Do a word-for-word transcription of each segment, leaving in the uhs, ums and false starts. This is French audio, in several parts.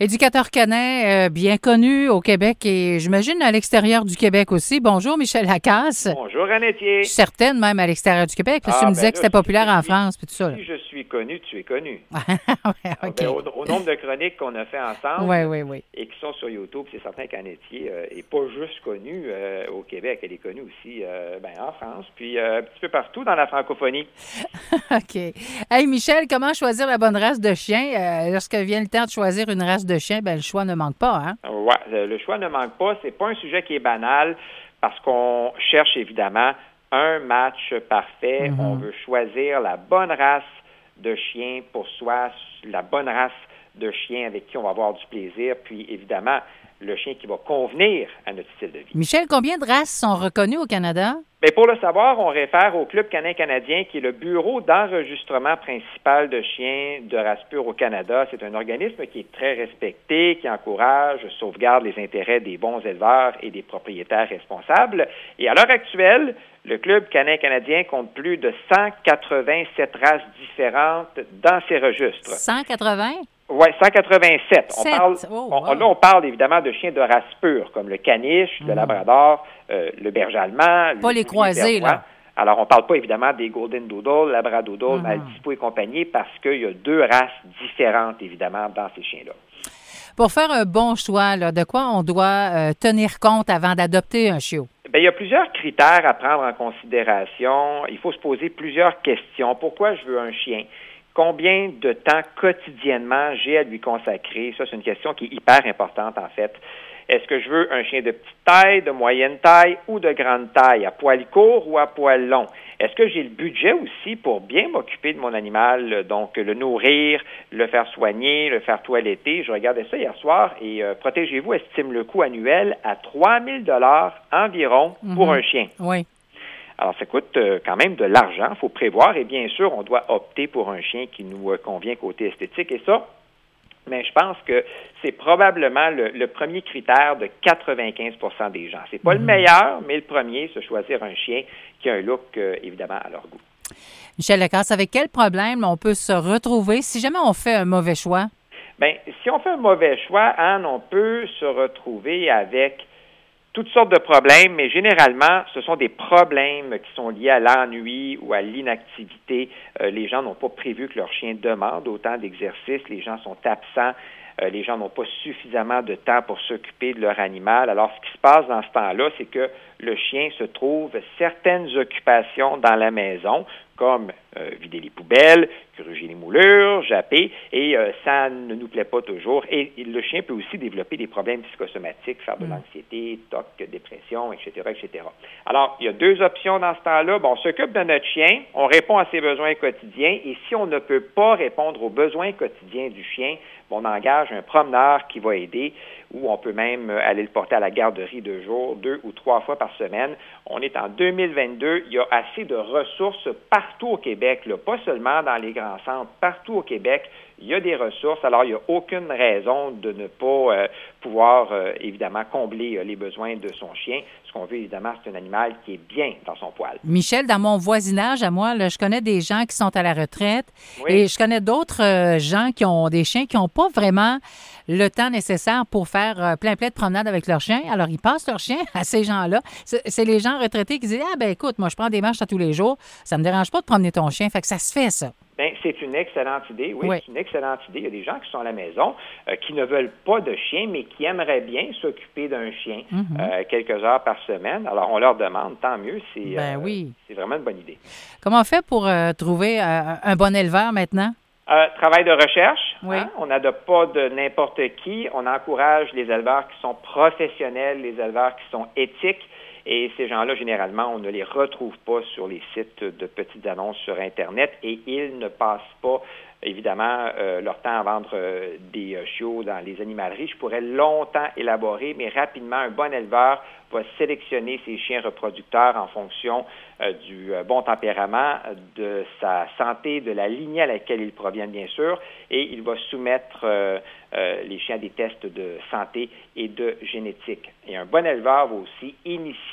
Éducateur canin euh, bien connu au Québec et j'imagine à l'extérieur du Québec aussi. Bonjour, Michel Lacasse. Bonjour, Annetier. Je suis certaine même à l'extérieur du Québec. Là, Ah, tu me ben disais là, que c'était si populaire je en suis- France puis tout ça. Si je suis connu, tu es connu. ouais, Ah, OK. ben, au, au nombre de chroniques qu'on a fait ensemble Oui, oui, oui. et qui sont sur YouTube, c'est certain qu'Annetier n'est pas juste connue euh, au Québec, elle est connue aussi euh, ben, en France, puis euh, un petit peu partout dans la francophonie. OK. Hey, Michel, comment choisir la bonne race de chien? Euh, lorsque vient le temps de choisir une race de chien, ben le choix ne manque pas, hein? Ouais, le, le choix ne manque pas, c'est pas un sujet qui est banal parce qu'on cherche évidemment un match parfait. Mhm. On veut choisir la bonne race de chien pour soi, la bonne race de chien avec qui on va avoir du plaisir, puis évidemment le chien qui va convenir à notre style de vie. Michel, combien de races sont reconnues au Canada? Bien, pour le savoir, on réfère au Club canin canadien, qui est le bureau d'enregistrement principal de chiens de race pure au Canada. C'est un organisme qui est très respecté, qui encourage, sauvegarde les intérêts des bons éleveurs et des propriétaires responsables. Et à l'heure actuelle, le Club canin canadien compte plus de cent quatre-vingt-sept races différentes dans ses registres. cent quatre-vingts? Oui, cent quatre-vingt-sept. On Sept. parle, Oh, on- wow. là, on parle évidemment de chiens de race pure, comme le caniche, le Mm. labrador, euh, le berger allemand. Pas le les bouvier croisés, bernois. là. Alors, on ne parle pas évidemment des golden doodle, labradoodle, Mm. maltipoo et compagnie, parce qu'il y a deux races différentes, évidemment, dans ces chiens-là. Pour faire un bon choix, là, de quoi on doit euh, tenir compte avant d'adopter un chiot? Bien, il y a plusieurs critères à prendre en considération. Il faut se poser plusieurs questions. Pourquoi je veux un chien? Combien de temps quotidiennement j'ai à lui consacrer? Ça, c'est une question qui est hyper importante, en fait. Est-ce que je veux un chien de petite taille, de moyenne taille ou de grande taille, à poil court ou à poil long? Est-ce que j'ai le budget aussi pour bien m'occuper de mon animal, donc le nourrir, le faire soigner, le faire toiletter? Je regardais ça hier soir et euh, Protégez-vous estime le coût annuel à trois mille dollars environ pour Mhm. un chien. Oui. Alors, ça coûte euh, quand même de l'argent, il faut prévoir, et bien sûr, on doit opter pour un chien qui nous euh, convient côté esthétique, et ça, mais je pense que c'est probablement le, le premier critère de quatre-vingt-quinze pour cent des gens. C'est pas Mhm. le meilleur, mais le premier, c'est choisir un chien qui a un look, euh, évidemment, à leur goût. Michel Lacasse, avec quel problème on peut se retrouver si jamais on fait un mauvais choix? Bien, si on fait un mauvais choix, Anne, on peut se retrouver avec toutes sortes de problèmes, mais généralement, ce sont des problèmes qui sont liés à l'ennui ou à l'inactivité. Euh, les gens n'ont pas prévu que leur chien demande autant d'exercice, les gens sont absents, euh, les gens n'ont pas suffisamment de temps pour s'occuper de leur animal. Alors, ce qui se passe dans ce temps-là, c'est que le chien se trouve certaines occupations dans la maison, comme euh, vider les poubelles, gruger les moulures, japper, et euh, ça ne nous plaît pas toujours. Et, et le chien peut aussi développer des problèmes psychosomatiques, faire de Mm. l'anxiété, T O C, dépression, et cetera, et cetera. Alors, il y a deux options dans ce temps-là. Bon, on s'occupe de notre chien, on répond à ses besoins quotidiens, et si on ne peut pas répondre aux besoins quotidiens du chien, bon, on engage un promeneur qui va aider, ou on peut même aller le porter à la garderie de jour, deux ou trois fois par semaine. On est en deux mille vingt-deux, il y a assez de ressources partout au Québec, là, pas seulement dans les grands centres, partout au Québec, il y a des ressources. Alors, il n'y a aucune raison de ne pas euh, pouvoir, euh, évidemment, combler euh, les besoins de son chien. Ce qu'on veut, évidemment, c'est un animal qui est bien dans son poil. Michel, dans mon voisinage à moi, là, je connais des gens qui sont à la retraite Oui. et je connais d'autres euh, gens qui ont des chiens qui n'ont pas vraiment le temps nécessaire pour faire euh, plein plein de promenades avec leur chien. Alors, ils passent leur chien à ces gens-là. C'est, c'est les gens retraités qui disent « Ah, ben écoute, moi, je prends des marches à tous les jours. Ça me dérange pas de promener ton chien. » Fait que ça se fait, ça. Bien, c'est une excellente idée. Oui, Oui. c'est une excellente idée. Il y a des gens qui sont à la maison, euh, qui ne veulent pas de chien, mais qui aimeraient bien s'occuper d'un chien Mhm. euh, quelques heures par semaine. Alors, on leur demande, tant mieux. C'est, Ben euh, oui. c'est vraiment une bonne idée. Comment on fait pour euh, trouver euh, un bon éleveur maintenant? Euh, travail de recherche. Oui. Hein? On n'adopte pas de n'importe qui. On encourage les éleveurs qui sont professionnels, les éleveurs qui sont éthiques. Et ces gens-là, généralement, on ne les retrouve pas sur les sites de petites annonces sur Internet et ils ne passent pas, évidemment, euh, leur temps à vendre euh, des euh, chiots dans les animaleries. Je pourrais longtemps élaborer, mais rapidement, un bon éleveur va sélectionner ses chiens reproducteurs en fonction euh, du euh, bon tempérament, de sa santé, de la lignée à laquelle ils proviennent, bien sûr, et il va soumettre euh, euh, les chiens à des tests de santé et de génétique. Et un bon éleveur va aussi initier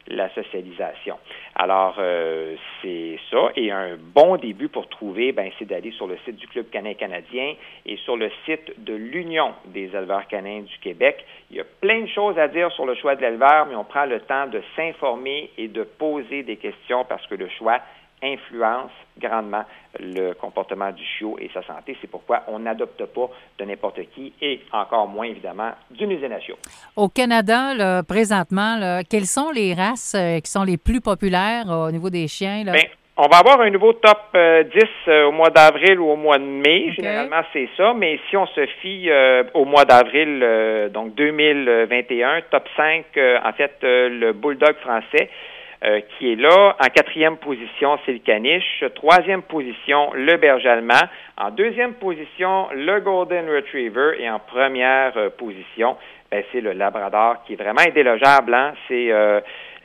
la socialisation. Alors, euh, c'est ça. Et un bon début pour trouver, ben, c'est d'aller sur le site du Club canin canadien et sur le site de l'Union des éleveurs canins du Québec. Il y a plein de choses à dire sur le choix de l'éleveur, mais on prend le temps de s'informer et de poser des questions parce que le choix influence grandement le comportement du chiot et sa santé. C'est pourquoi on n'adopte pas de n'importe qui et encore moins, évidemment, d'une usine à chiots. Au Canada, là, présentement, là, quelles sont les races euh, qui sont les plus populaires euh, au niveau des chiens? Là? Bien, on va avoir un nouveau top euh, dix euh, au mois d'avril ou au mois de mai. Okay. Généralement, c'est ça. Mais si on se fie euh, au mois d'avril, euh, donc deux mille vingt et un, top cinq, euh, en fait, euh, le Bulldog français, Euh, qui est là. En quatrième position, c'est le caniche. Troisième position, le berger allemand. En deuxième position, le Golden Retriever. Et en première euh, position, ben, c'est le Labrador, qui est vraiment indélogeable. Hein? C'est euh,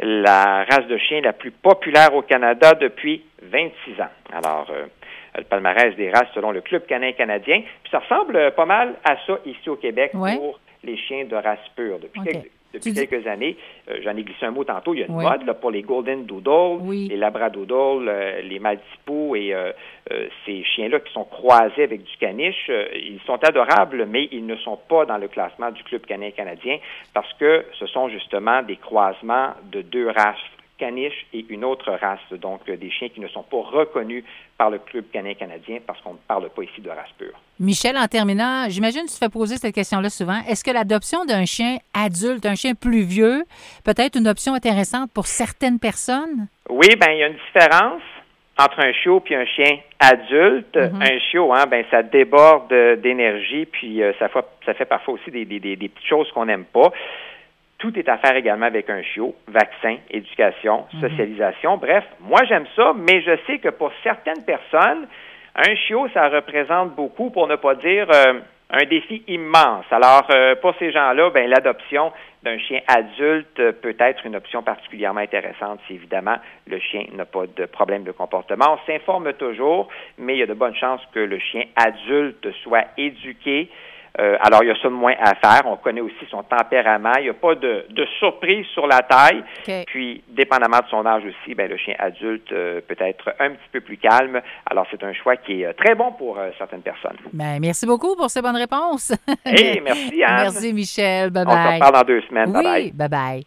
la race de chien la plus populaire au Canada depuis vingt-six ans. Alors, euh, le palmarès des races selon le Club canin canadien. Puis ça ressemble pas mal à ça ici au Québec ouais. pour les chiens de race pure. Depuis okay. quelques Depuis tu quelques dis... années, euh, j'en ai glissé un mot tantôt, il y a une oui. mode là, pour les Golden Doodle, oui. les Labradoodle, euh, les Maltipos et euh, euh, ces chiens-là qui sont croisés avec du caniche. Euh, ils sont adorables, mais ils ne sont pas dans le classement du Club canin canadien parce que ce sont justement des croisements de deux races, caniche et une autre race, donc euh, des chiens qui ne sont pas reconnus par le Club canin canadien parce qu'on ne parle pas ici de race pure. Michel, en terminant, j'imagine que tu te fais poser cette question-là souvent. Est-ce que l'adoption d'un chien adulte, un chien plus vieux, peut être une option intéressante pour certaines personnes? Oui, bien, il y a une différence entre un chiot et un chien adulte. Mm-hmm. Un chiot, hein, ben ça déborde d'énergie, puis euh, ça, fait, ça fait parfois aussi des, des, des, des petites choses qu'on n'aime pas. Tout est à faire également avec un chiot, vaccin, éducation, socialisation. Mm-hmm. Bref, moi, j'aime ça, mais je sais que pour certaines personnes, un chiot, ça représente beaucoup, pour ne pas dire euh, un défi immense. Alors, euh, pour ces gens-là, ben l'adoption d'un chien adulte euh, peut être une option particulièrement intéressante si, évidemment, le chien n'a pas de problème de comportement. On s'informe toujours, mais il y a de bonnes chances que le chien adulte soit éduqué. Euh, alors, il y a ça de moins à faire. On connaît aussi son tempérament. Il n'y a pas de, de surprise sur la taille. Okay. Puis, dépendamment de son âge aussi, ben, le chien adulte euh, peut être un petit peu plus calme. Alors, c'est un choix qui est euh, très bon pour euh, certaines personnes. Ben, merci beaucoup pour ces bonnes réponses. Hey, merci, Anne. Merci, Michel. Bye-bye. On se reparle dans deux semaines. Oui, bye-bye. Bye-bye.